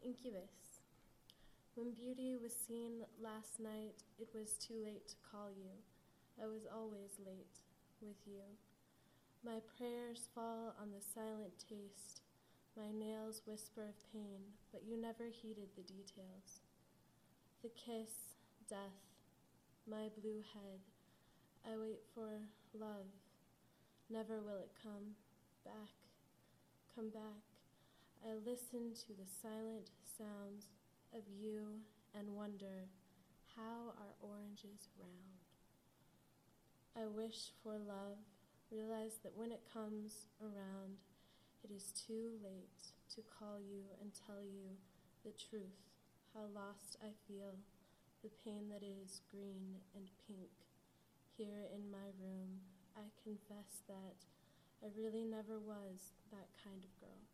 Incubus. When beauty was seen last night, it was too late to call you. I was always late with you. My prayers fall on the silent taste. My nails whisper of pain, but you never heeded the details. The kiss, death, my blue head. I wait for love. Never will it come back. Come back. I listen to the silent sounds of you and wonder, how are oranges round? I wish for love, realize that when it comes around, it is too late to call you and tell you the truth, how lost I feel, the pain that is green and pink. Here in my room, I confess that I really never was that kind of girl.